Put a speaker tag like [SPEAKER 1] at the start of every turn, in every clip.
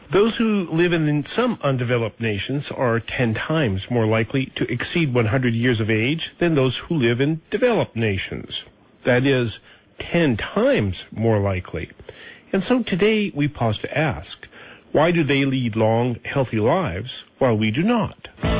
[SPEAKER 1] Those who live in some undeveloped nations are 10 times more likely to exceed 100 years of age than those who live in developed nations. That is, 10 times more likely. And so today we pause to ask, why do they lead long, healthy lives while we do not?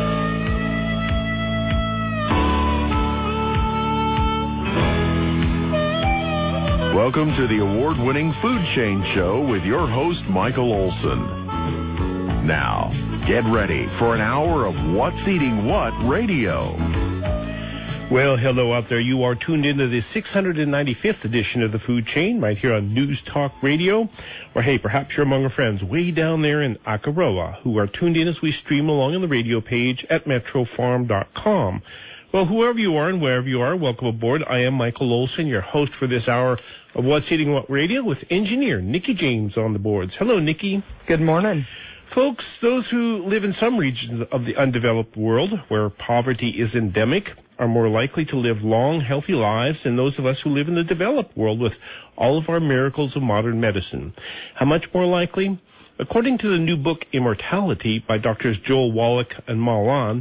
[SPEAKER 2] Welcome to the award-winning Food Chain Show with your host, Michael Olson. Now, get ready for an hour of What's Eating What radio.
[SPEAKER 1] Well, hello out there. You are tuned into the 695th edition of the Food Chain right here on News Talk Radio. Or, hey, perhaps you're among our friends way down there in Akaroa who are tuned in as we stream along on the radio page at metrofarm.com. Well, whoever you are and wherever you are, welcome aboard. I am Michael Olson, your host for this hour of What's Eating What Radio with engineer Nikki James on the boards. Hello, Nikki.
[SPEAKER 3] Good morning.
[SPEAKER 1] Folks, those who live in some regions of the undeveloped world where poverty is endemic are more likely to live long, healthy lives than those of us who live in the developed world with all of our miracles of modern medicine. How much more likely? According to the new book, Immortality, by Drs. Joel Wallach and Malan,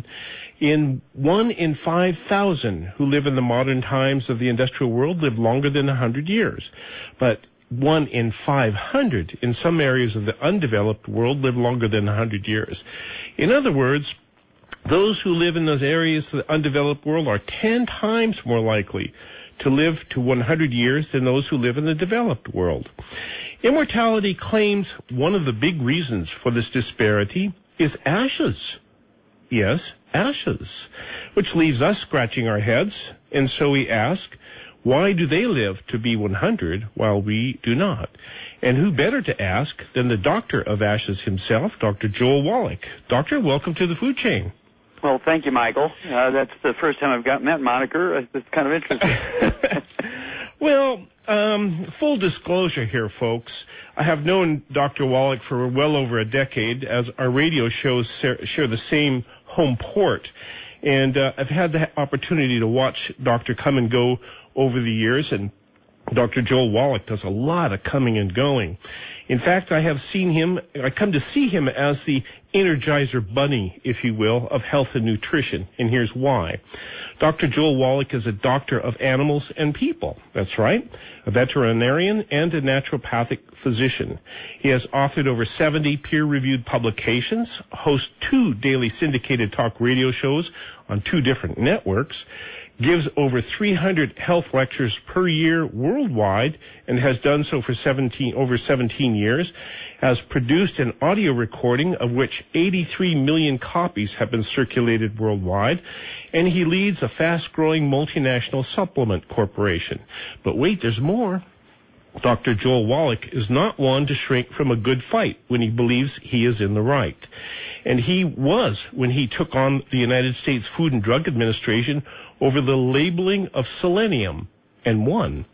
[SPEAKER 1] 1 in 5,000 who live in the modern times of the industrial world live longer than 100 years. But 1 in 500 in some areas of the undeveloped world live longer than 100 years. In other words, those who live in those areas of the undeveloped world are 10 times more likely to live to 100 years than those who live in the developed world. Immortality claims one of the big reasons for this disparity is ashes. Yes, ashes, which leaves us scratching our heads, and so we ask, why do they live to be 100 while we do not? And who better to ask than the doctor of ashes himself, Dr. Joel Wallach. Doctor, welcome to the Food Chain.
[SPEAKER 4] Well, thank you, met the first time I've met moniker. It's kind of interesting.
[SPEAKER 1] Well, full disclosure here, folks. I have known Dr. Wallach for well over a decade, as our radio shows share the same home port. And I've had the opportunity to watch Doctor come and go over the years, and Dr. Joel Wallach does a lot of coming and going. In fact, I come to see him as the Energizer Bunny, if you will, of health and nutrition, and here's why. Dr. Joel Wallach is a doctor of animals and people, that's right, a veterinarian and a naturopathic physician. He has authored over 70 peer-reviewed publications, hosts 2 daily syndicated talk radio shows on 2 different networks, gives over 300 health lectures per year worldwide, and has done so for over 17 years, has produced an audio recording of which 83 million copies have been circulated worldwide, and he leads a fast-growing multinational supplement corporation. But wait, there's more. Dr. Joel Wallach is not one to shrink from a good fight when he believes he is in the right. And he was when he took on the United States Food and Drug Administration over the labeling of selenium, and won.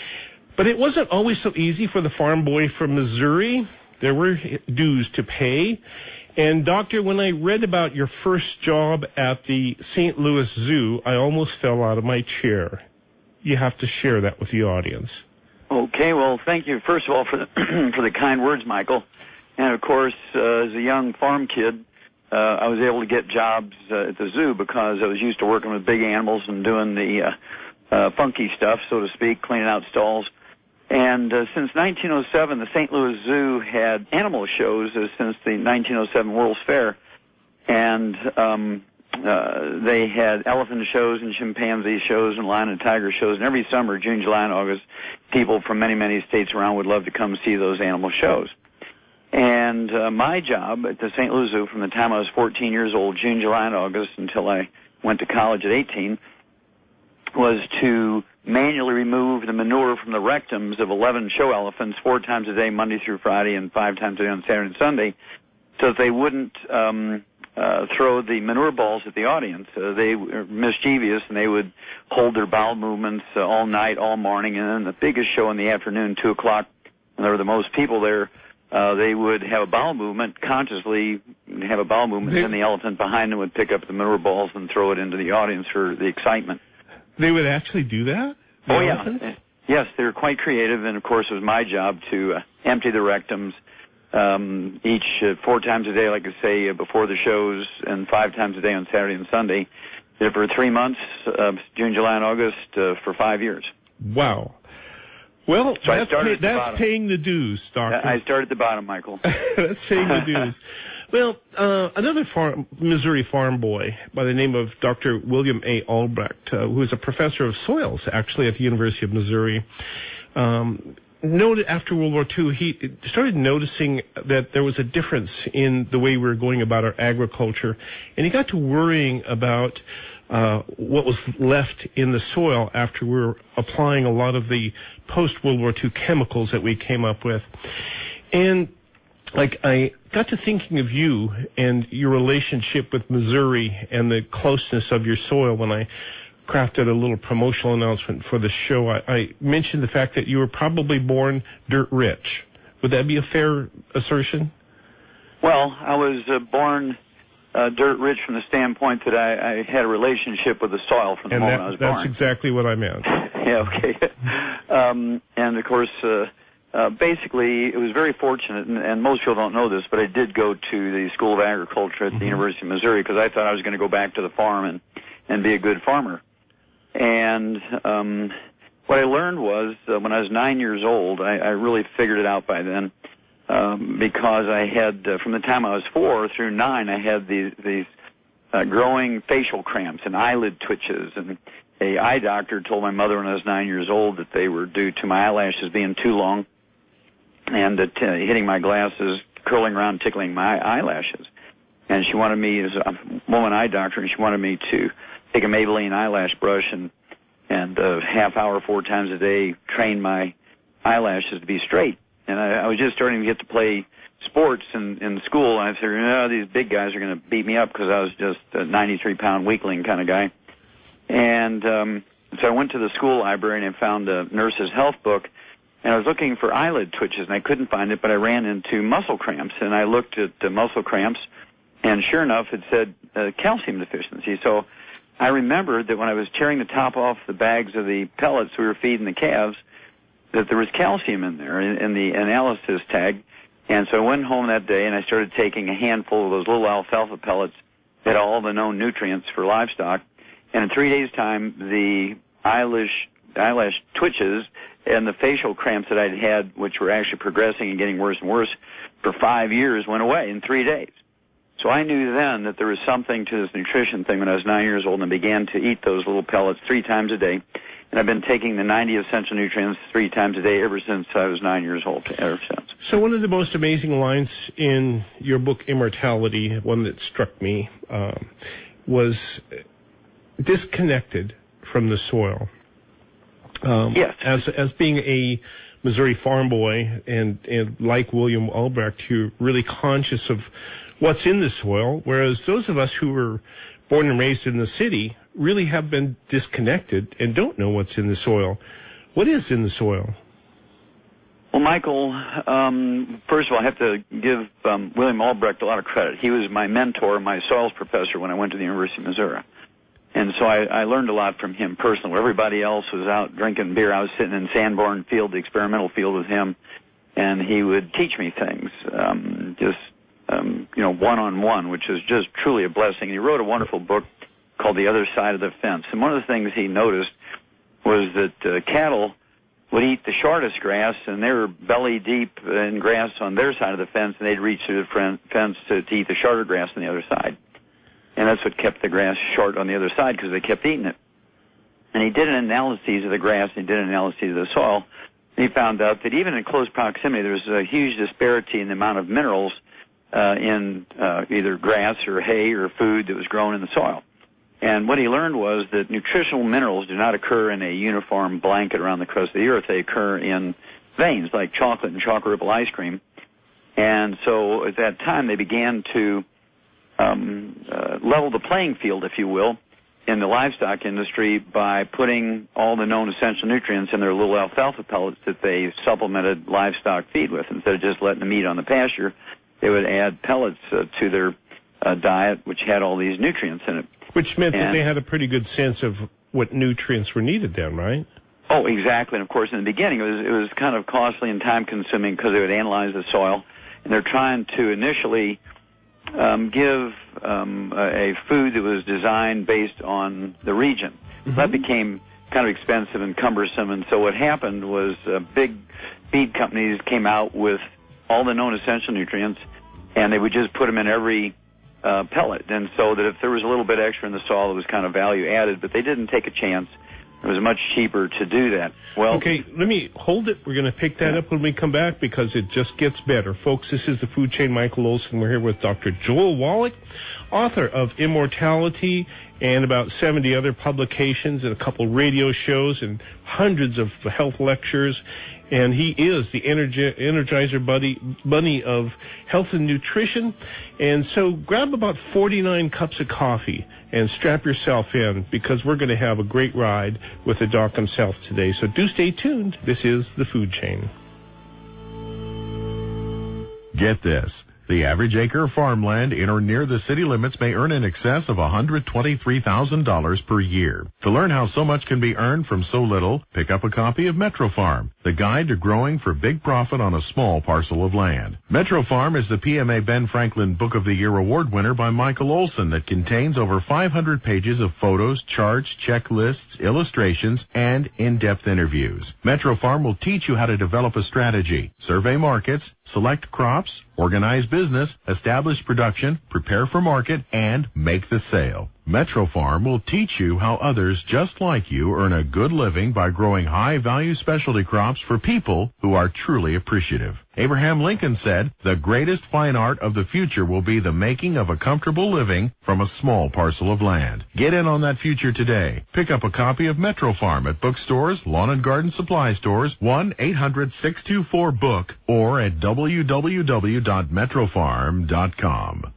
[SPEAKER 1] But it wasn't always so easy for the farm boy from Missouri. There were dues to pay. And, Doctor, when I read about your first job at the St. Louis Zoo, I almost fell out of my chair. You have to share that with the audience.
[SPEAKER 4] Okay, well, thank you, first of all, for the kind words, Michael. And, of course, as a young farm kid, I was able to get jobs at the zoo because I was used to working with big animals and doing the funky stuff, so to speak, cleaning out stalls. And since 1907, the St. Louis Zoo had animal shows since the 1907 World's Fair. And they had elephant shows and chimpanzee shows and lion and tiger shows. And every summer, June, July, and August, people from many, many states around would love to come see those animal shows. And my job at the St. Louis Zoo from the time I was 14 years old, June, July, and August, until I went to college at 18, was to manually remove the manure from the rectums of 11 show elephants 4 times a day, Monday through Friday, and 5 times a day on Saturday and Sunday, so that they wouldn't throw the manure balls at the audience. They were mischievous, and they would hold their bowel movements all night, all morning, and then the biggest show in the afternoon, 2 o'clock, when there were the most people there, they would have a bowel movement, consciously have a bowel movement, and the elephant behind them would pick up the manure balls and throw it into the audience for the excitement.
[SPEAKER 1] They would actually do that?
[SPEAKER 4] Oh, yeah. Yes, they were quite creative, and, of course, it was my job to empty the rectums, each 4 times a day, like I say, before the shows, and 5 times a day on Saturday and Sunday. Did it for 3 months, June, July, and August, for 5 years.
[SPEAKER 1] Wow. Well,
[SPEAKER 4] so
[SPEAKER 1] that's paying the dues, Doctor.
[SPEAKER 4] I started at the bottom, Michael.
[SPEAKER 1] That's paying the dues. Well, another Missouri farm boy by the name of Dr. William A. Albrecht, who is a professor of soils, actually, at the University of Missouri, noted after World War II, he started noticing that there was a difference in the way we were going about our agriculture, and he got to worrying about what was left in the soil after we were applying a lot of the post-World War II chemicals that we came up with. And I got to thinking of you and your relationship with Missouri and the closeness of your soil when I crafted a little promotional announcement for the show. I mentioned the fact that you were probably born dirt rich. Would that be a fair assertion?
[SPEAKER 4] Well, I was born dirt rich from the standpoint that I had a relationship with the soil from the moment I was born.
[SPEAKER 1] That's exactly what I meant.
[SPEAKER 4] Yeah, okay. And, of course, basically, it was very fortunate, and most people don't know this, but I did go to the School of Agriculture at the University of Missouri because I thought I was going to go back to the farm and be a good farmer. And what I learned was when I was 9 years old, I really figured it out by then, because I had, from the time I was 4 through 9, I had these growing facial cramps and eyelid twitches. And an eye doctor told my mother when I was 9 years old that they were due to my eyelashes being too long and that hitting my glasses, curling around, tickling my eyelashes. And she wanted me, as a woman eye doctor, and she wanted me to take a Maybelline eyelash brush and a half hour 4 times a day train my eyelashes to be straight. And I was just starting to get to play sports in school, and I figured, these big guys are going to beat me up because I was just a 93-pound weakling kind of guy. And so I went to the school library and I found a nurse's health book, and I was looking for eyelid twitches, and I couldn't find it, but I ran into muscle cramps, and I looked at the muscle cramps, and sure enough, it said calcium deficiency. So I remembered that when I was tearing the top off the bags of the pellets we were feeding the calves, that there was calcium in there in the analysis tag. And so I went home that day and I started taking a handful of those little alfalfa pellets that had all the known nutrients for livestock. And in 3 days' time, the eyelash twitches and the facial cramps that I'd had, which were actually progressing and getting worse and worse for 5 years, went away in 3 days. So I knew then that there was something to this nutrition thing when I was 9 years old, and I began to eat those little pellets 3 times a day. And I've been taking the 90 essential nutrients 3 times a day ever since I was 9 years old, ever since.
[SPEAKER 1] So one of the most amazing lines in your book, Immortality, one that struck me, was disconnected from the soil.
[SPEAKER 4] Yes.
[SPEAKER 1] As being a Missouri farm boy and like William Albrecht, you're really conscious of what's in the soil, whereas those of us who were born and raised in the city really have been disconnected and don't know what's in the soil. What is in the soil?
[SPEAKER 4] Well, Michael, first of all, I have to give William Albrecht a lot of credit. He was my mentor, my soils professor when I went to the University of Missouri. And so I learned a lot from him personally. Where everybody else was out drinking beer, I was sitting in Sanborn Field, the experimental field with him, and he would teach me things, one-on-one, which is just truly a blessing. And he wrote a wonderful book called The Other Side of the Fence. And one of the things he noticed was that cattle would eat the shortest grass, and they were belly deep in grass on their side of the fence, and they'd reach through the fence to eat the shorter grass on the other side. And that's what kept the grass short on the other side, because they kept eating it. And he did an analysis of the grass, and he did an analysis of the soil, and he found out that even in close proximity, there was a huge disparity in the amount of minerals in either grass or hay or food that was grown in the soil. And what he learned was that nutritional minerals do not occur in a uniform blanket around the crust of the earth. They occur in veins, like chocolate and chocolate ripple ice cream. And so at that time, they began to level the playing field, if you will, in the livestock industry by putting all the known essential nutrients in their little alfalfa pellets that they supplemented livestock feed with. Instead of just letting them eat on the pasture, they would add pellets to their diet, which had all these nutrients in it.
[SPEAKER 1] Which meant that they had a pretty good sense of what nutrients were needed then, right?
[SPEAKER 4] Oh, exactly. And, of course, in the beginning, it was kind of costly and time-consuming because they would analyze the soil, and they're trying to initially give a food that was designed based on the region. Mm-hmm. That became kind of expensive and cumbersome, and so what happened was big feed companies came out with all the known essential nutrients, and they would just put them in every pellet, and so that if there was a little bit extra in the soil, it was kind of value added, but they didn't take a chance. It was much cheaper to do that. Well,
[SPEAKER 1] okay, let me hold it. We're going to pick that up when we come back because it just gets better. Folks, this is the Food Chain. Michael Olson. We're here with Dr. Joel Wallach, author of Immortality and about 70 other publications and a couple radio shows and hundreds of health lectures. And he is the Energizer Bunny of health and nutrition. And so grab about 49 cups of coffee and strap yourself in because we're going to have a great ride with the doc himself today. So do stay tuned. This is The Food Chain.
[SPEAKER 2] Get this. The average acre of farmland in or near the city limits may earn in excess of $123,000 per year. To learn how so much can be earned from so little, pick up a copy of Metro Farm, the guide to growing for big profit on a small parcel of land. Metro Farm is the PMA Ben Franklin Book of the Year award winner by Michael Olson that contains over 500 pages of photos, charts, checklists, illustrations, and in-depth interviews. Metro Farm will teach you how to develop a strategy, survey markets, select crops, organize business, establish production, prepare for market, and make the sale. Metro Farm will teach you how others just like you earn a good living by growing high-value specialty crops for people who are truly appreciative. Abraham Lincoln said, "The greatest fine art of the future will be the making of a comfortable living from a small parcel of land." Get in on that future today. Pick up a copy of Metro Farm at bookstores, lawn and garden supply stores, 1-800-624-BOOK, or at www.metrofarm.com.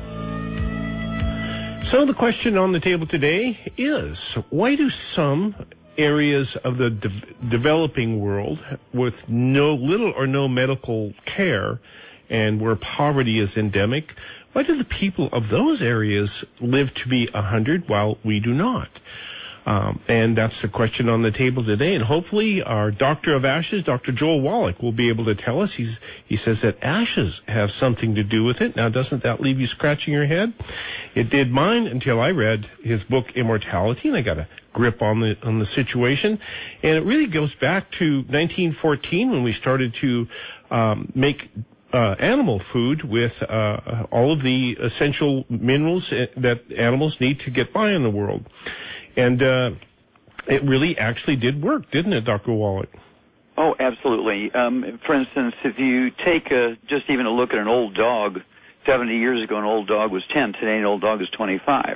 [SPEAKER 1] So the question on the table today is, why do some areas of the developing world with little or no medical care and where poverty is endemic, why do the people of those areas live to be 100 while we do not? And that's the question on the table today. And hopefully our doctor of ashes, Dr. Joel Wallach, will be able to tell us. He says that ashes have something to do with it. Now, doesn't that leave you scratching your head? It did mine until I read his book, Immortality, and I got a grip on the situation. And it really goes back to 1914 when we started to make animal food with all of the essential minerals that animals need to get by in the world. And it really actually did work, didn't it, Dr. Wallach?
[SPEAKER 4] Oh, absolutely. For instance, if you take just even a look at an old dog, 70 years ago an old dog was 10. Today an old dog is 25.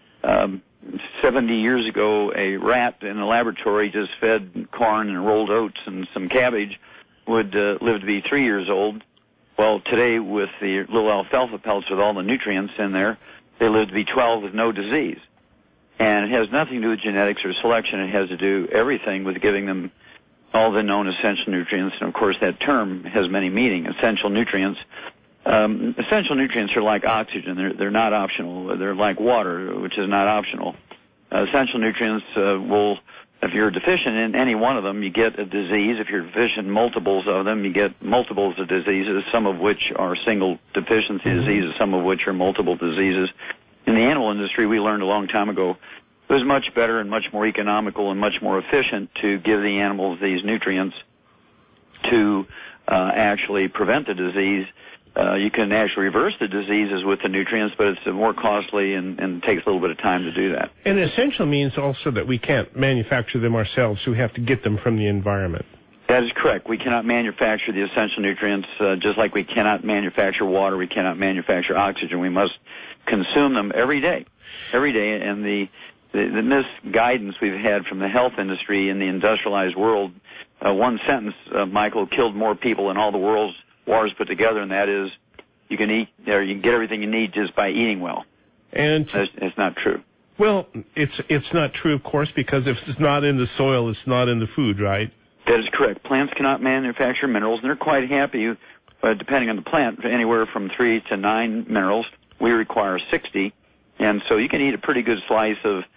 [SPEAKER 4] 70 years ago a rat in a laboratory just fed corn and rolled oats and some cabbage would live to be 3 years old. Well, today with the little alfalfa pellets with all the nutrients in there, they live to be 12 with no disease. And it has nothing to do with genetics or selection. It has to do everything with giving them all the known essential nutrients. And, of course, that term has many meanings, essential nutrients. Essential nutrients are like oxygen. They're not optional. They're like water, which is not optional. Essential nutrients will, if you're deficient in any one of them, you get a disease. If you're deficient in multiples of them, you get multiples of diseases, some of which are single deficiency diseases, some of which are multiple diseases. In the animal industry, we learned a long time ago it was much better and much more economical and much more efficient to give the animals these nutrients to actually prevent the disease. You can actually reverse the diseases with the nutrients, but it's more costly and takes a little bit of time to do that.
[SPEAKER 1] And essential means also that we can't manufacture them ourselves, so we have to get them from the environment.
[SPEAKER 4] That is correct. We cannot manufacture the essential nutrients just like we cannot manufacture water, we cannot manufacture oxygen. We must consume them every day. And the misguidance we've had from the health industry in the industrialized world, one sentence, Michael, killed more people than all the world's wars put together, and that is you can eat, or you can get everything you need just by eating well. And it's not true.
[SPEAKER 1] Well, it's not true, of course, because if it's not in the soil, it's not in the food, right?
[SPEAKER 4] That is correct. Plants cannot manufacture minerals, and they're quite happy, depending on the plant, anywhere from 3 to 9 minerals. We require 60, and so you can eat a pretty good slice of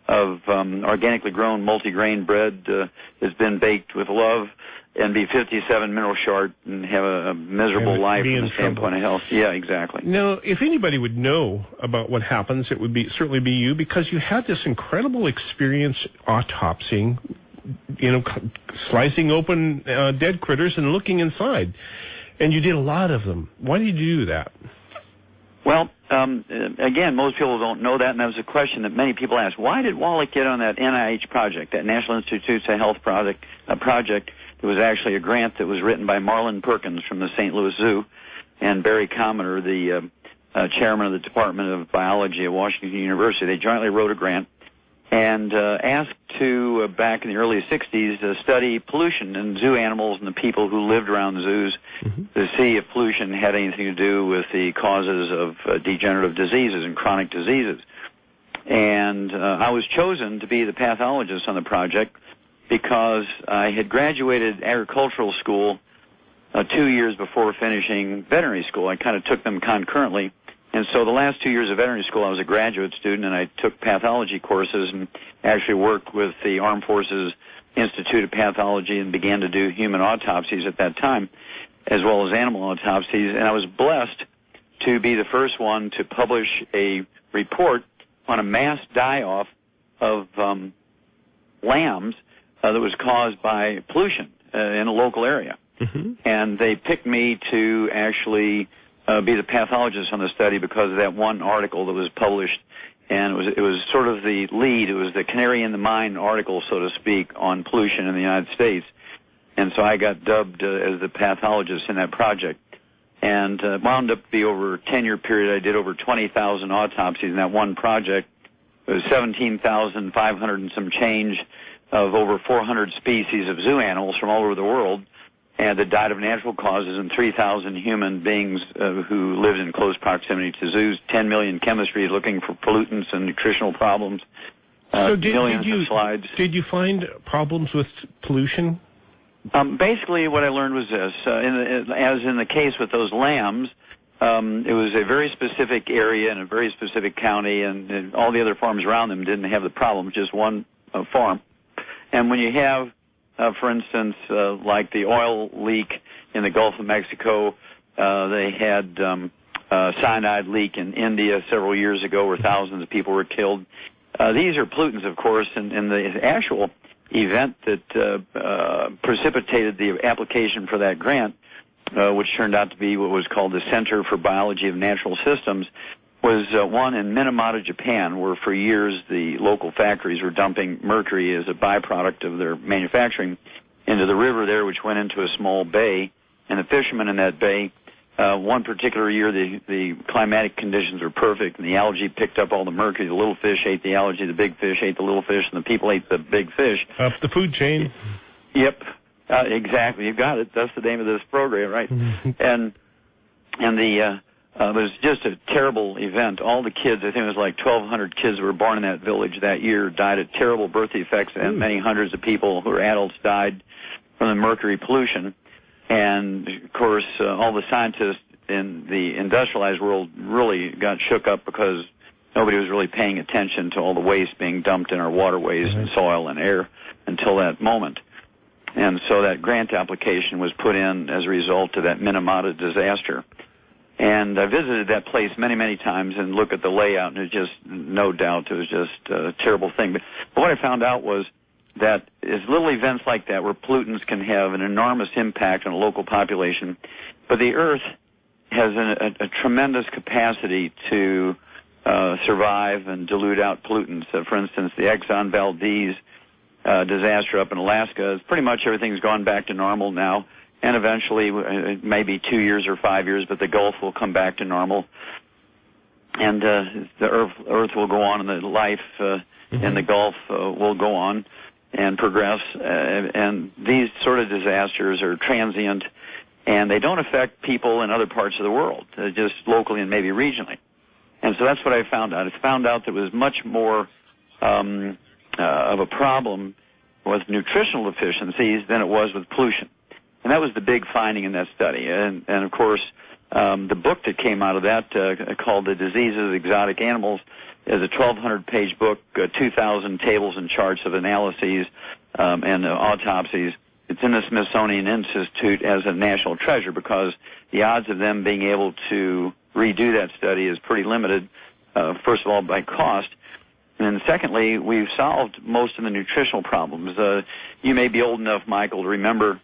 [SPEAKER 4] of organically grown multi-grain bread that's been baked with love and be 57 mineral short and have a miserable life from the standpoint of health. Yeah, exactly.
[SPEAKER 1] Now, if anybody would know about what happens, it would certainly be you, because you had this incredible experience autopsying, slicing open dead critters and looking inside. And you did a lot of them. Why did you do that?
[SPEAKER 4] Well, again, most people don't know that, and that was a question that many people ask. Why did Wallach get on that NIH project, that National Institutes of Health project? It was actually a grant that was written by Marlin Perkins from the St. Louis Zoo and Barry Commoner, the chairman of the Department of Biology at Washington University. They jointly wrote a grant and asked to, back in the early 60s, study pollution in zoo animals and the people who lived around zoos to see if pollution had anything to do with the causes of degenerative diseases and chronic diseases. And I was chosen to be the pathologist on the project because I had graduated agricultural school 2 years before finishing veterinary school. I kind of took them concurrently. And so the last 2 years of veterinary school, I was a graduate student, and I took pathology courses and actually worked with the Armed Forces Institute of Pathology and began to do human autopsies at that time, as well as animal autopsies. And I was blessed to be the first one to publish a report on a mass die-off of lambs that was caused by pollution in a local area. And they picked me to actually be the pathologist on the study because of that one article that was published, and it was sort of the lead. It was the canary in the mine article, so to speak, on pollution in the United States. And so I got dubbed as the pathologist in that project. And it wound up to be over a 10-year period. I did over 20,000 autopsies in that one project. It was 17,500 and some change of over 400 species of zoo animals from all over the world, and that died of natural causes, and 3,000 human beings who lived in close proximity to zoos, 10 million chemistries looking for pollutants and nutritional problems, millions of slides.
[SPEAKER 1] Did you find problems with pollution?
[SPEAKER 4] Basically, what I learned was this. As in the case with those lambs, it was a very specific area in a very specific county, and all the other farms around them didn't have the problem, just one farm. And when you have for instance, like the oil leak in the Gulf of Mexico, they had cyanide leak in India several years ago where thousands of people were killed. These are pollutants, of course, and the actual event that precipitated the application for that grant, which turned out to be what was called the Center for Biology of Natural Systems, was one in Minamata, Japan, where for years the local factories were dumping mercury as a byproduct of their manufacturing into the river there, which went into a small bay. And the fishermen in that bay, one particular year, the climatic conditions were perfect, and the algae picked up all the mercury. The little fish ate the algae, the big fish ate the little fish, and the people ate the big fish.
[SPEAKER 1] Up the food chain.
[SPEAKER 4] Yep, exactly. You got it. That's the name of this program, right? And it was just a terrible event. All the kids, I think it was like 1,200 kids who were born in that village that year, died of terrible birth defects, and many hundreds of people who were adults died from the mercury pollution. And, of course, all the scientists in the industrialized world really got shook up because nobody was really paying attention to all the waste being dumped in our waterways and soil and air until that moment. And so that grant application was put in as a result of that Minamata disaster. And I visited that place many, many times and looked at the layout, and it just, no doubt, it was just a terrible thing. But what I found out was that it's little events like that where pollutants can have an enormous impact on a local population, but the Earth has a tremendous capacity to survive and dilute out pollutants. For instance, the Exxon Valdez disaster up in Alaska, pretty much everything's gone back to normal now. And eventually, maybe 2 years or 5 years, but the Gulf will come back to normal. And the Earth will go on, and the life in the Gulf will go on and progress. And these sort of disasters are transient, and they don't affect people in other parts of the world, just locally and maybe regionally. And so that's what I found out. I found out there was much more of a problem with nutritional deficiencies than it was with pollution. And that was the big finding in that study. And of course, the book that came out of that, called The Diseases of Exotic Animals, is a 1,200-page book, 2,000 tables and charts of analyses and autopsies. It's in the Smithsonian Institute as a national treasure because the odds of them being able to redo that study is pretty limited, first of all, by cost. And secondly, we've solved most of the nutritional problems. You may be old enough, Michael, to remember,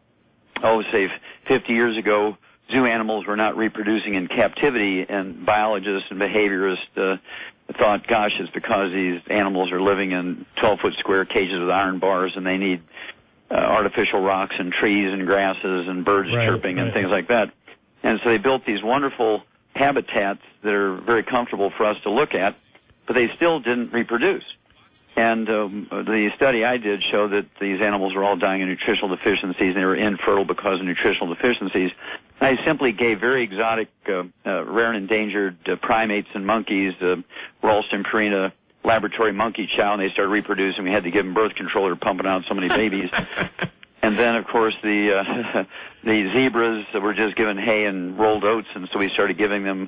[SPEAKER 4] say 50 years ago, zoo animals were not reproducing in captivity, and biologists and behaviorists thought, gosh, it's because these animals are living in 12-foot square cages with iron bars, and they need artificial rocks and trees and grasses and birds chirping and things like that. And so they built these wonderful habitats that are very comfortable for us to look at, but they still didn't reproduce. And the study I did showed that these animals were all dying of nutritional deficiencies, and they were infertile because of nutritional deficiencies. I simply gave very exotic, rare and endangered primates and monkeys, Ralston purina laboratory monkey chow, and they started reproducing. We had to give them birth control. They were pumping out so many babies. And then, of course, the zebras were just given hay and rolled oats, and so we started giving them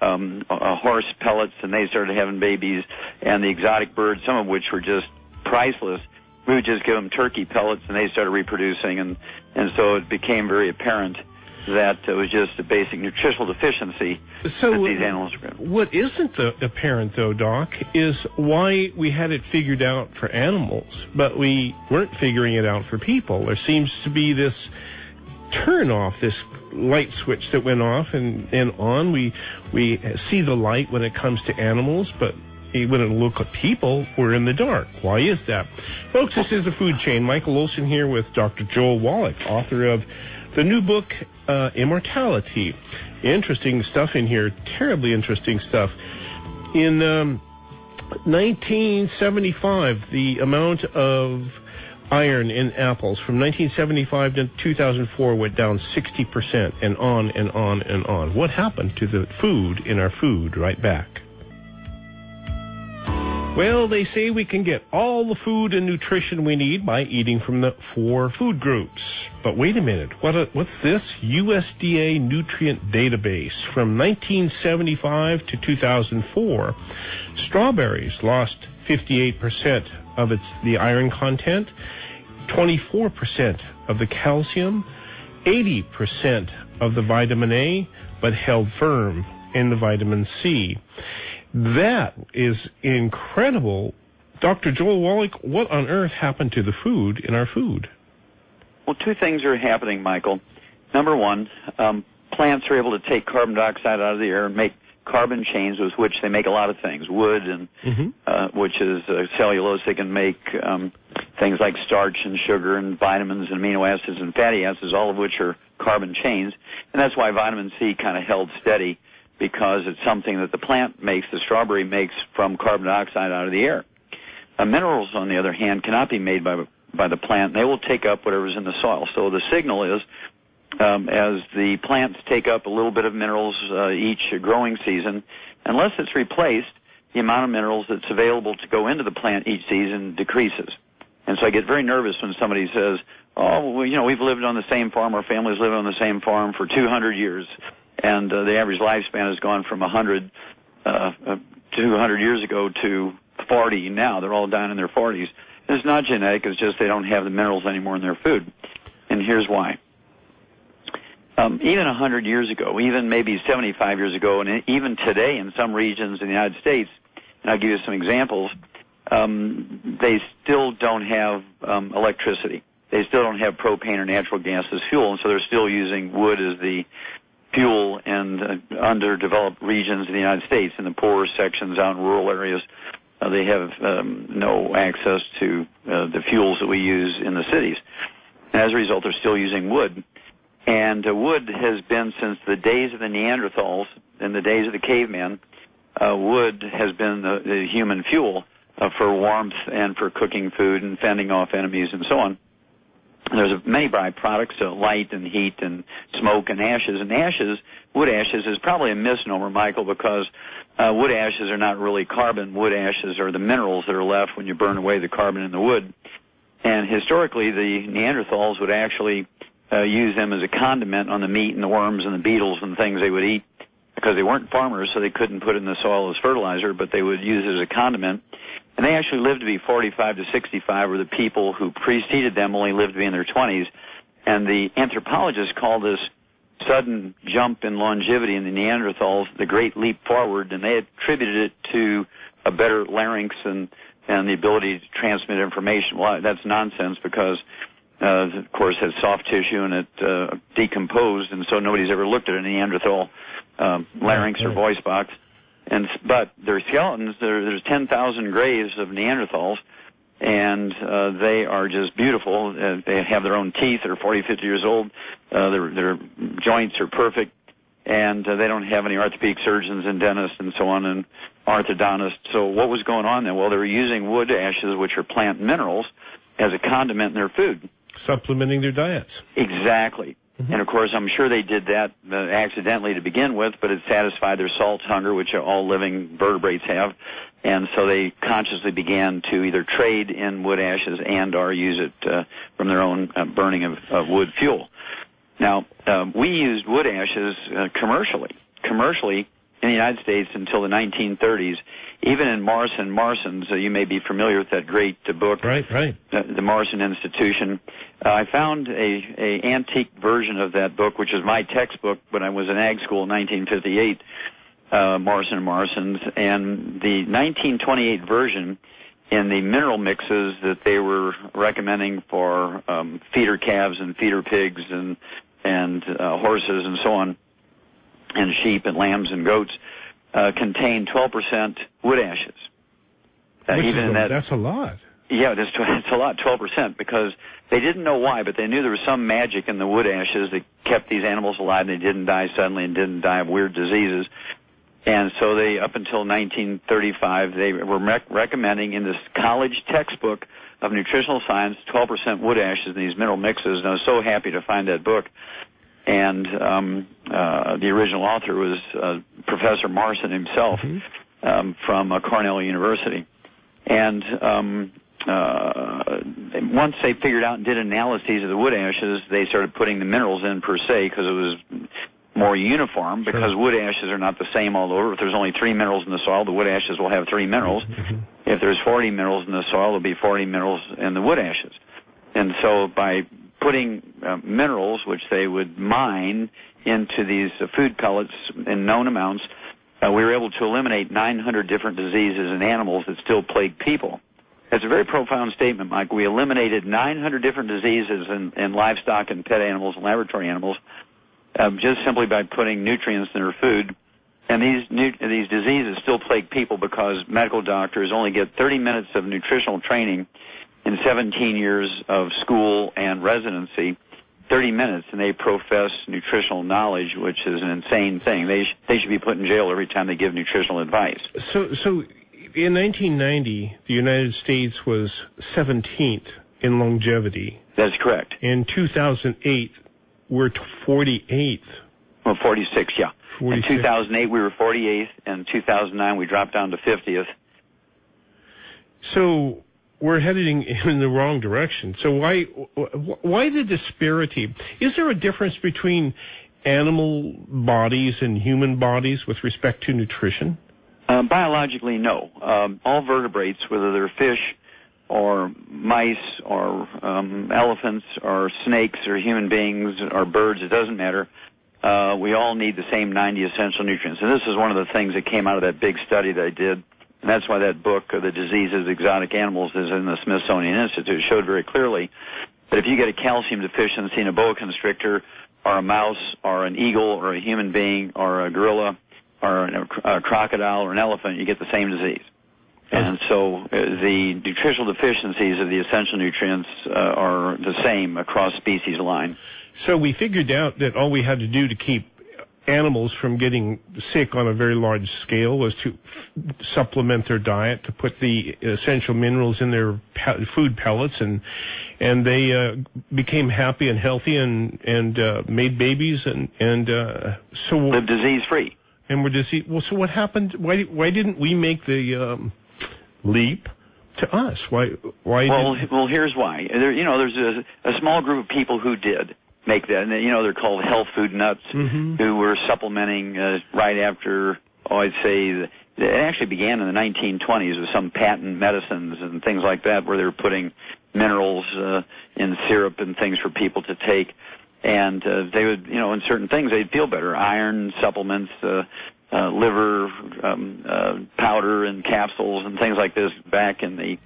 [SPEAKER 4] horse pellets, and they started having babies. And the exotic birds, some of which were just priceless, we would just give them turkey pellets, and they started reproducing. And so it became very apparent that it was just a basic nutritional deficiency that these animals were.
[SPEAKER 1] What isn't apparent, though, Doc, is why we had it figured out for animals, but we weren't figuring it out for people. There seems to be this turn off, this light switch that went off and on. We see the light when it comes to animals, but when it looks at people, we're in the dark. Why is that? Folks, this is The Food Chain. Michael Olson here with Dr. Joel Wallach, author of the new book, Immortality. Interesting stuff in here, terribly interesting stuff. In 1975, the amount of iron in apples from 1975 to 2004 went down 60%, and on and on and on. What happened to the food in our food? Right back. Well, they say we can get all the food and nutrition we need by eating from the 4 food groups. But wait a minute, what's this? USDA Nutrient Database. From 1975 to 2004, strawberries lost 58% of the iron content, 24% of the calcium, 80% of the vitamin A, but held firm in the vitamin C. That is incredible. Dr. Joel Wallach, what on earth happened to the food in our food?
[SPEAKER 4] Well, 2 things are happening, Michael. Number one, plants are able to take carbon dioxide out of the air and make carbon chains with which they make a lot of things. Wood, and which is cellulose. They can make things like starch and sugar and vitamins and amino acids and fatty acids, all of which are carbon chains. And that's why vitamin C kind of held steady, because it's something that the plant makes, the strawberry makes from carbon dioxide out of the air. Minerals, on the other hand, cannot be made by the plant. They will take up whatever's in the soil. So the signal is, as the plants take up a little bit of minerals each growing season, unless it's replaced, the amount of minerals that's available to go into the plant each season decreases. And so I get very nervous when somebody says, oh, well, we've lived on the same farm, our family's lived on the same farm for 200 years. And the average lifespan has gone from 200 years ago to 40 now. They're all down in their 40s. And it's not genetic. It's just they don't have the minerals anymore in their food. And here's why. Even 100 years ago, even maybe 75 years ago, and even today in some regions in the United States, and I'll give you some examples, they still don't have electricity. They still don't have propane or natural gas as fuel, and so they're still using wood as the fuel in underdeveloped regions in the United States. In the poorer sections out in rural areas, they have no access to the fuels that we use in the cities. And as a result, they're still using wood. And wood has been, since the days of the Neanderthals and the days of the caveman, wood has been the human fuel for warmth and for cooking food and fending off enemies and so on. There's many byproducts, light and heat and smoke and ashes. And ashes, wood ashes, is probably a misnomer, Michael, because wood ashes are not really carbon. Wood ashes are the minerals that are left when you burn away the carbon in the wood. And historically, the Neanderthals would actually use them as a condiment on the meat and the worms and the beetles and things they would eat, because they weren't farmers, so they couldn't put it in the soil as fertilizer, but they would use it as a condiment. And they actually lived to be 45 to 65, where the people who preceded them only lived to be in their 20s. And the anthropologists call this sudden jump in longevity in the Neanderthals the great leap forward, and they attributed it to a better larynx and the ability to transmit information. Well, that's nonsense, because, of course, it had soft tissue and it decomposed, and so nobody's ever looked at a Neanderthal larynx or voice box. But their skeletons, there's 10,000 graves of Neanderthals, and they are just beautiful. They have their own teeth. They're 40, 50 years old. Their joints are perfect, and they don't have any orthopedic surgeons and dentists and so on and orthodontists. So what was going on then? Well, they were using wood ashes, which are plant minerals, as a condiment in their food.
[SPEAKER 1] Supplementing their diets.
[SPEAKER 4] Exactly. Mm-hmm. And, of course, I'm sure they did that accidentally to begin with, but it satisfied their salt hunger, which all living vertebrates have. And so they consciously began to either trade in wood ashes and or use it from their own burning of wood fuel. Now, we used wood ashes commercially in the United States until the 1930s. Even in Marston's, you may be familiar with that great book,
[SPEAKER 1] right.
[SPEAKER 4] The Marston Institution. I found a antique version of that book, which is my textbook when I was in ag school in 1958, Marston and Marston's, and the 1928 version in the mineral mixes that they were recommending for feeder calves and feeder pigs and horses and so on, and sheep and lambs and goats, contain 12% wood ashes.
[SPEAKER 1] That's a lot.
[SPEAKER 4] Yeah, it's a lot, 12%, because they didn't know why, but they knew there was some magic in the wood ashes that kept these animals alive. They didn't die suddenly and didn't die of weird diseases. And so they, up until 1935, they were recommending in this college textbook of nutritional science 12% wood ashes in these mineral mixes, and I was so happy to find that book. And the original author was Professor Marston himself, mm-hmm. From Cornell University. And once they figured out and did analyses of the wood ashes, they started putting the minerals in per se, because it was more uniform, because wood ashes are not the same all over. If there's only 3 minerals in the soil, the wood ashes will have 3 minerals. Mm-hmm. If there's 40 minerals in the soil, there'll be 40 minerals in the wood ashes. And so by putting minerals, which they would mine, into these food pellets in known amounts, we were able to eliminate 900 different diseases in animals that still plague people. That's a very profound statement, Mike. We eliminated 900 different diseases in livestock and pet animals and laboratory animals just simply by putting nutrients in their food. And these diseases still plague people because medical doctors only get 30 minutes of nutritional training in 17 years of school and residency, 30 minutes, and they profess nutritional knowledge, which is an insane thing. They should be put in jail every time they give nutritional advice.
[SPEAKER 1] So in 1990, the United States was 17th in longevity.
[SPEAKER 4] That's correct.
[SPEAKER 1] In 2008, we're 48th.
[SPEAKER 4] Well, 46, yeah.
[SPEAKER 1] 46.
[SPEAKER 4] In 2008, we were 48th, and in 2009, we dropped down to 50th.
[SPEAKER 1] So we're heading in the wrong direction. So why the disparity? Is there a difference between animal bodies and human bodies with respect to nutrition?
[SPEAKER 4] Biologically, no. All vertebrates, whether they're fish or mice or elephants or snakes or human beings or birds, it doesn't matter. We all need the same 90 essential nutrients. And this is one of the things that came out of that big study that I did. And that's why that book, The Diseases of Exotic Animals, is in the Smithsonian Institute. It showed very clearly that if you get a calcium deficiency in a boa constrictor or a mouse or an eagle or a human being or a gorilla or a crocodile or an elephant, you get the same disease. And so the nutritional deficiencies of the essential nutrients are the same across species line.
[SPEAKER 1] So we figured out that all we had to do to keep animals from getting sick on a very large scale was to supplement their diet, to put the essential minerals in their food pellets, and they became happy and healthy and made babies and so
[SPEAKER 4] lived disease free.
[SPEAKER 1] And we're disease. Well, so what happened? Why didn't we make the leap to us? Why?
[SPEAKER 4] Well, here's why. There's a small group of people who did. make that. And, they're called health food nuts, who were supplementing right after, I'd say, it actually began in the 1920s with some patent medicines and things like that, where they were putting minerals in syrup and things for people to take. And they would, in certain things, they'd feel better. Iron supplements, liver powder and capsules and things like this back in the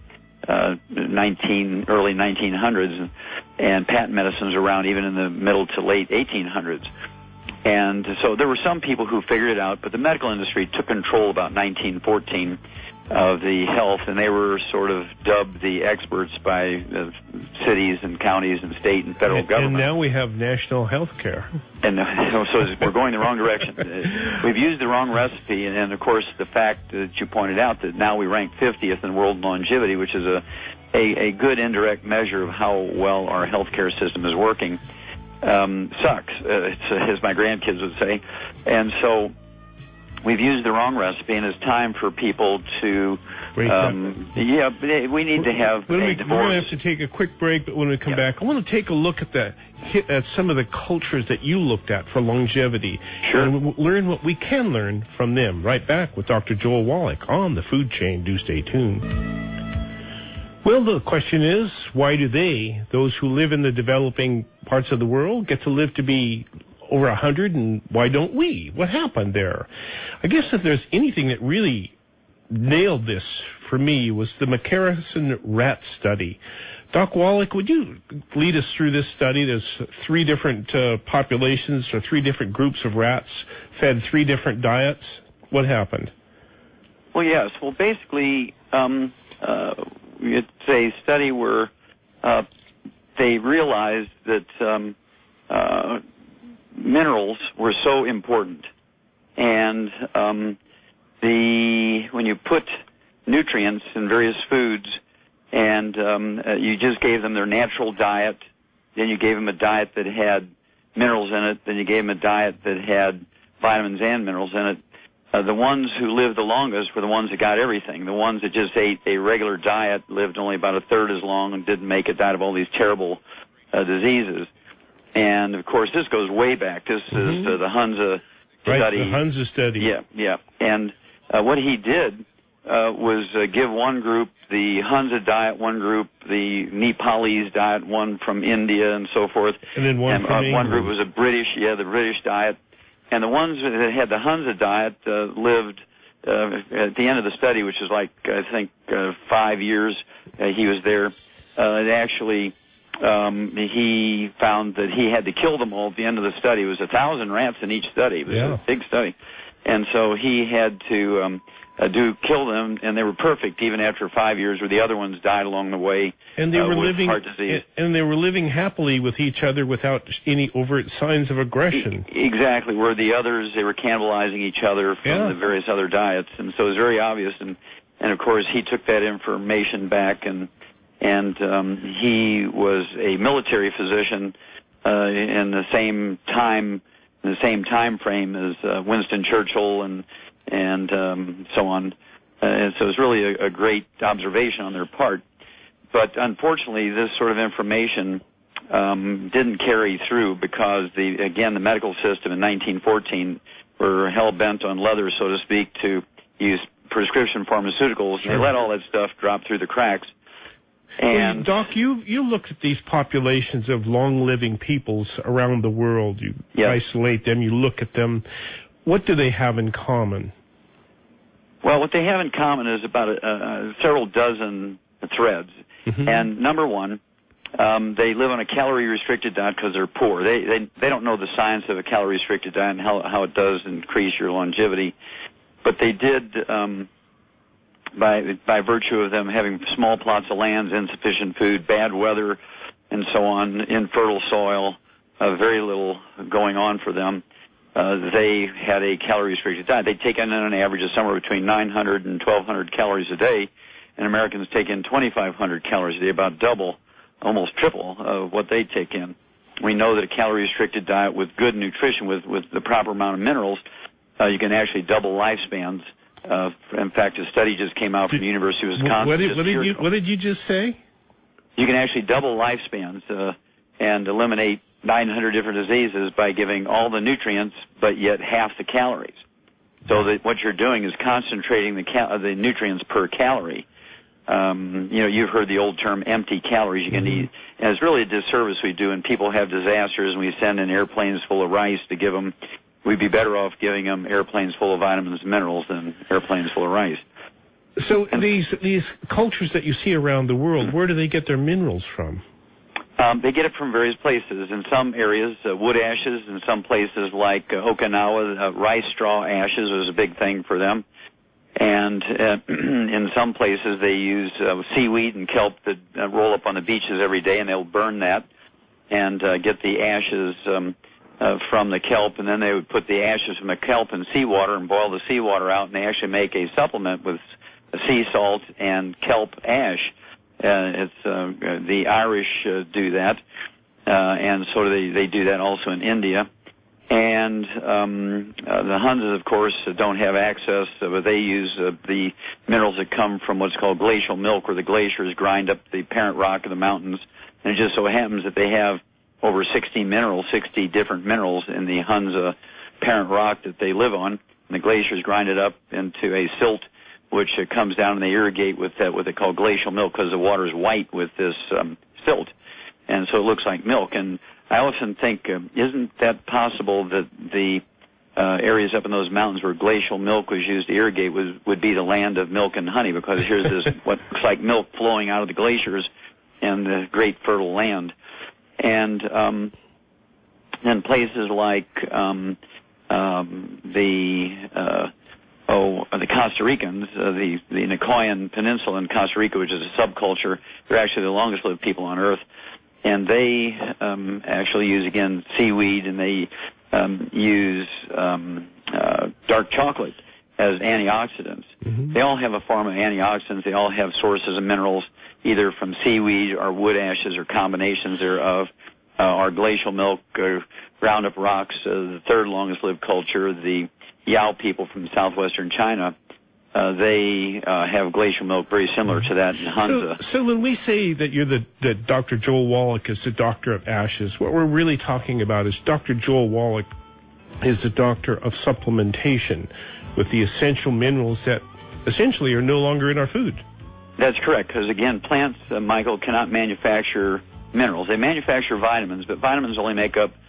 [SPEAKER 4] early 1900s, and patent medicines around even in the middle to late 1800s. And so there were some people who figured it out, but the medical industry took control about 1914 of the health, and they were sort of dubbed the experts by cities and counties and state and federal government.
[SPEAKER 1] And now we have national health care.
[SPEAKER 4] And so we're going the wrong direction. We've used the wrong recipe, and of course the fact that you pointed out that now we rank 50th in world longevity, which is a good indirect measure of how well our healthcare system is working, sucks, as my grandkids would say. And so we've used the wrong recipe, and it's time for people to, we need to have a divorce.
[SPEAKER 1] We're going to have to take a quick break, but when we come back, I want to take a look at some of the cultures that you looked at for longevity.
[SPEAKER 4] Sure.
[SPEAKER 1] And learn what we can learn from them. Right back with Dr. Joel Wallach on The Food Chain. Do stay tuned. Well, the question is, why do those who live in the developing parts of the world, get to live to be over 100, and why don't we? What happened there? I guess if there's anything that really nailed this for me was the McCarrison rat study. Doc Wallach, would you lead us through this study? There's 3 different populations or 3 different groups of rats fed 3 different diets. What happened?
[SPEAKER 4] Well, yes. Well, basically, it's a study where they realized that minerals were so important, and when you put nutrients in various foods, and you just gave them their natural diet, then you gave them a diet that had minerals in it, then you gave them a diet that had vitamins and minerals in it. The ones who lived the longest were the ones that got everything. The ones that just ate a regular diet lived only about a third as long and didn't make it, died of all these terrible diseases. And, of course, this goes way back. This is the Hunza study.
[SPEAKER 1] Right, the Hunza study.
[SPEAKER 4] Yeah. And what he did was give one group the Hunza diet, one group the Nepalese diet, one from India and so forth.
[SPEAKER 1] And then one from England.
[SPEAKER 4] One group was the British diet. And the ones that had the Hunza diet lived at the end of the study, which is like, I think, 5 years he was there. He found that he had to kill them all at the end of the study. It was 1,000 rats in each study. It was a big study. And so he had to kill them, and they were perfect even after 5 years, where the other ones died along the way.
[SPEAKER 1] And they were
[SPEAKER 4] with
[SPEAKER 1] living
[SPEAKER 4] heart disease.
[SPEAKER 1] And they were living happily with each other without any overt signs of aggression.
[SPEAKER 4] Exactly. Where the others, they were cannibalizing each other from the various other diets, and so it was very obvious. And of course, he took that information back, and he was a military physician in the same time frame as Winston Churchill and so on. And so it was really a great observation on their part. But unfortunately, this sort of information didn't carry through because, the medical system in 1914 were hell-bent on leather, so to speak, to use prescription pharmaceuticals. Sure. And they let all that stuff drop through the cracks. And
[SPEAKER 1] Doc, you looked at these populations of long-living peoples around the world. You isolate them, you look at them. What do they have in common?
[SPEAKER 4] Well, what they have in common is about several dozen threads. And number one, they live on a calorie-restricted diet because they're poor. They don't know the science of a calorie-restricted diet and how it does increase your longevity. But they did, by virtue of them having small plots of land, insufficient food, bad weather, and so on, infertile soil, very little going on for them. They had a calorie-restricted diet. They take in an average of somewhere between 900 and 1,200 calories a day, and Americans take in 2,500 calories a day, about double, almost triple of what they take in. We know that a calorie-restricted diet with good nutrition, with the proper amount of minerals, you can actually double lifespans. In fact, a study just came out from the University of Wisconsin.
[SPEAKER 1] What did you just say?
[SPEAKER 4] You can actually double lifespans and eliminate 900 different diseases by giving all the nutrients, but yet half the calories. So that what you're doing is concentrating the nutrients per calorie. You've heard the old term empty calories you can eat. And it's really a disservice we do, and people have disasters, and we send in airplanes full of rice to give them. We'd be better off giving them airplanes full of vitamins and minerals than airplanes full of rice.
[SPEAKER 1] So these cultures that you see around the world, where do they get their minerals from?
[SPEAKER 4] They get it from various places. In some areas, wood ashes. In some places like Okinawa, rice straw ashes was a big thing for them. And in some places, they use seaweed and kelp that roll up on the beaches every day, and they'll burn that and get the ashes from the kelp. And then they would put the ashes from the kelp in seawater and boil the seawater out, and they actually make a supplement with sea salt and kelp ash. The Irish do that, and so they do that also in India. And the Huns, of course, don't have access, but they use the minerals that come from what's called glacial milk, where the glaciers grind up the parent rock of the mountains. And it just so happens that they have over 60 different minerals in the Hunza parent rock that they live on. And the glaciers grind it up into a silt, which comes down and they irrigate with that, what they call glacial milk, because the water is white with this silt. And so it looks like milk. And I often think, isn't that possible that the areas up in those mountains where glacial milk was used to irrigate would be the land of milk and honey, because here's this what looks like milk flowing out of the glaciers and the great fertile land. And then places like the Costa Ricans, the Nicoyan Peninsula in Costa Rica, which is a subculture. They're actually the longest-lived people on Earth. And they actually use, again, seaweed, and they use dark chocolate as antioxidants. Mm-hmm. They all have a form of antioxidants. They all have sources of minerals, either from seaweed or wood ashes or combinations thereof. Our glacial milk, Roundup rocks, the third longest-lived culture, the Yao people from southwestern China, they have glacial milk very similar to that in Hunza.
[SPEAKER 1] So when we say that you're that Dr. Joel Wallach is the doctor of ashes, what we're really talking about is Dr. Joel Wallach is the doctor of supplementation with the essential minerals that essentially are no longer in our food.
[SPEAKER 4] That's correct, because again, plants, Michael, cannot manufacture minerals. They manufacture vitamins, but vitamins only make up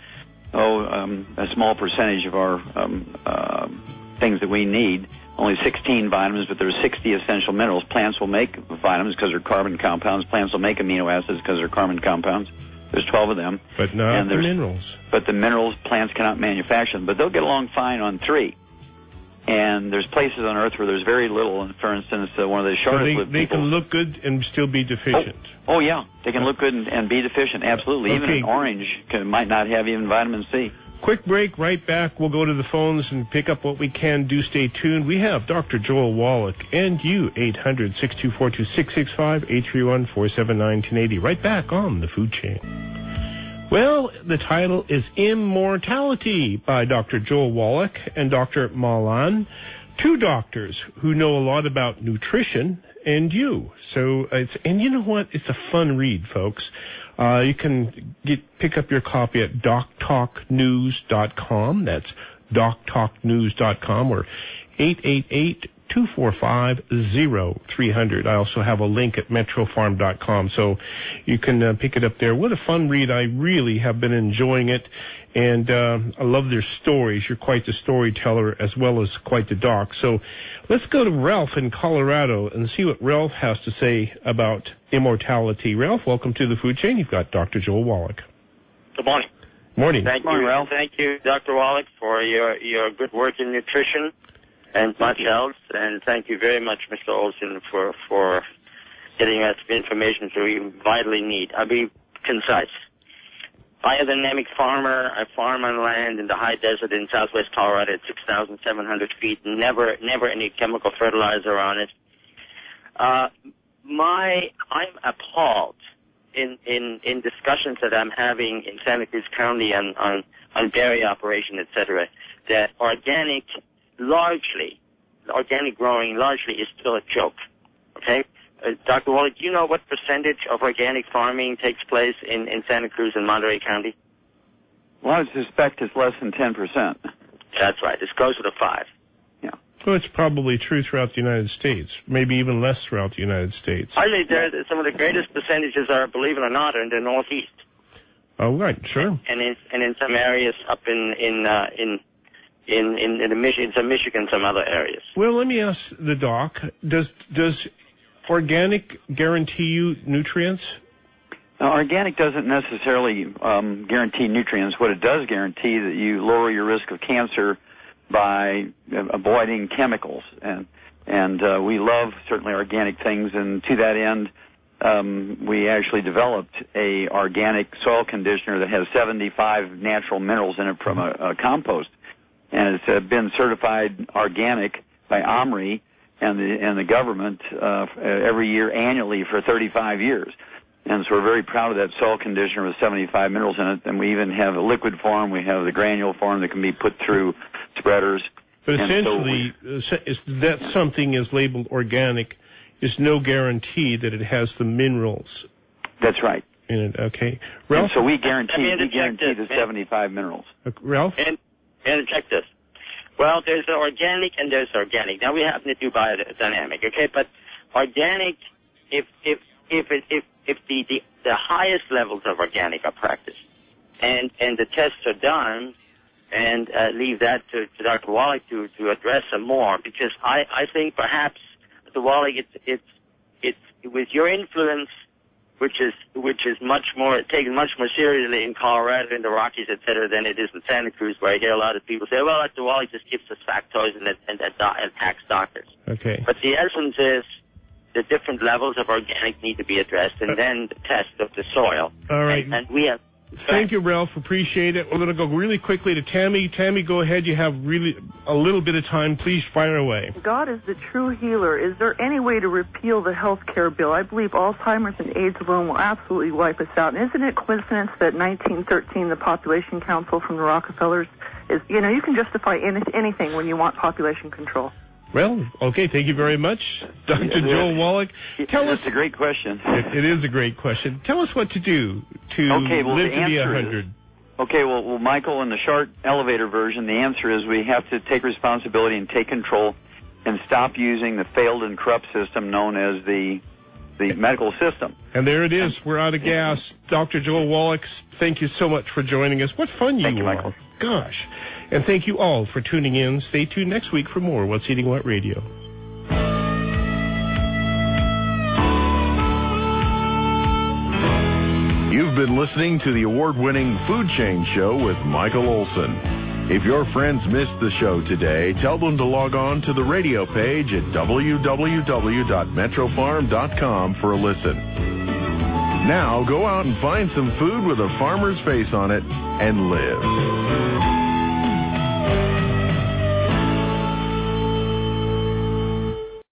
[SPEAKER 4] a small percentage of our things that we need. Only 16 vitamins, but there's 60 essential minerals. Plants will make vitamins because they're carbon compounds. Plants will make amino acids because they're carbon compounds. There's 12 of them.
[SPEAKER 1] But not the minerals.
[SPEAKER 4] But the minerals, plants cannot manufacture them. But they'll get along fine on 3. And there's places on Earth where there's very little. And for instance, one of the shortest-lived
[SPEAKER 1] people... They can look good and still be deficient.
[SPEAKER 4] Oh yeah. They can look good and be deficient, absolutely. Okay. Even an orange might not have even vitamin C.
[SPEAKER 1] Quick break, right back. We'll go to the phones and pick up what we can. Do stay tuned. We have Dr. Joel Wallach and you, 800-624-2665, 831-479-1080. Right back on The Food Chain. Well, the title is Immortality by Dr. Joel Wallach and Dr. Malan, two doctors who know a lot about nutrition and you. So and you know what? It's a fun read, folks. You can pick up your copy at doctalknews.com. That's doctalknews.com or 888-245-0300. I also have a link at metrofarm.com, so you can pick it up there. What a fun read. I really have been enjoying it, and I love their stories. You're quite the storyteller as well as quite the doc. So let's go to Ralph in Colorado and see what Ralph has to say about immortality. Ralph, welcome to The Food Chain. You've got Dr. Joel Wallach.
[SPEAKER 3] Good morning.
[SPEAKER 1] Morning.
[SPEAKER 3] Thank you, Ralph. Thank you, Dr. Wallach, for your good work in nutrition and much else. And thank you very much, Mr. Olson, for getting us the information that we vitally need. I'll be concise. Biodynamic farmer. I farm on land in the high desert in southwest Colorado at 6,700 feet. Never any chemical fertilizer on it. I'm appalled in discussions that I'm having in Santa Cruz County on dairy operation, etc., that organic growing largely is still a joke. Okay? Dr. Wallach, do you know what percentage of organic farming takes place in Santa Cruz and Monterey County?
[SPEAKER 4] Well, I would suspect it's less than 10%.
[SPEAKER 3] That's right. It's closer to 5.
[SPEAKER 4] Yeah.
[SPEAKER 1] Well, it's probably true throughout the United States, maybe even less throughout the United States.
[SPEAKER 3] I think some of the greatest percentages are, believe it or not, are in the Northeast.
[SPEAKER 1] Oh, right, sure.
[SPEAKER 3] And in some areas up in Michigan, some other areas.
[SPEAKER 1] Well, let me ask the doc: Does organic guarantee you nutrients?
[SPEAKER 4] Organic doesn't necessarily guarantee nutrients. What it does guarantee that you lower your risk of cancer by avoiding chemicals, and we love certainly organic things, and to that end, we actually developed a organic soil conditioner that has 75 natural minerals in it from a compost, and it's been certified organic by OMRI and the government every year annually for 35 years. And so we're very proud of that soil conditioner with 75 minerals in it. And we even have a liquid form. We have the granule form that can be put through spreaders.
[SPEAKER 1] But essentially, that something is labeled organic is no guarantee that it has the minerals.
[SPEAKER 4] That's right.
[SPEAKER 1] In it, okay. Ralph?
[SPEAKER 4] And so we guarantee the 75 minerals.
[SPEAKER 1] Ralph?
[SPEAKER 3] And check this. Well, there's organic and there's organic. Now we happen to do biodynamic, okay? But organic, if the highest levels of organic are practiced, and the tests are done, and leave that to Dr. Wallach to address some more, because I think perhaps, Dr. Wallach, it's with your influence, which is much more taken much more seriously in Colorado, in the Rockies, etc., than it is in Santa Cruz, where I hear a lot of people say, well, Dr. Wallach just gives us factoids and attacks doctors.
[SPEAKER 1] Okay.
[SPEAKER 3] But the essence is, the different levels of organic need to be addressed, and then the test of the soil.
[SPEAKER 1] All right.
[SPEAKER 3] And we have.
[SPEAKER 1] Thank you, Ralph. Appreciate it. We're going to go really quickly to Tammy. Tammy, go ahead. You have really a little bit of time. Please fire away.
[SPEAKER 5] God is the true healer. Is there any way to repeal the health care bill? I believe Alzheimer's and AIDS alone will absolutely wipe us out. And isn't it coincidence that 1913, the Population Council from the Rockefellers, is, you can justify anything when you want population control.
[SPEAKER 1] Well, okay, thank you very much, Dr. Joel Wallach.
[SPEAKER 4] That's a great question.
[SPEAKER 1] It is a great question. Tell us what to do to live to be 100.
[SPEAKER 4] Okay, well, Michael, in the short elevator version, the answer is we have to take responsibility and take control and stop using the failed and corrupt system known as the medical system.
[SPEAKER 1] And there it is. We're out of gas. Dr. Joel Wallach, thank you so much for joining us. What fun
[SPEAKER 4] Thank you,
[SPEAKER 1] are.
[SPEAKER 4] Michael.
[SPEAKER 1] Gosh. And thank you all for tuning in. Stay tuned next week for more What's Eating What Radio.
[SPEAKER 2] You've been listening to the award-winning Food Chain Show with Michael Olson. If your friends missed the show today, tell them to log on to the radio page at www.metrofarm.com for a listen. Now, go out and find some food with a farmer's face on it and live.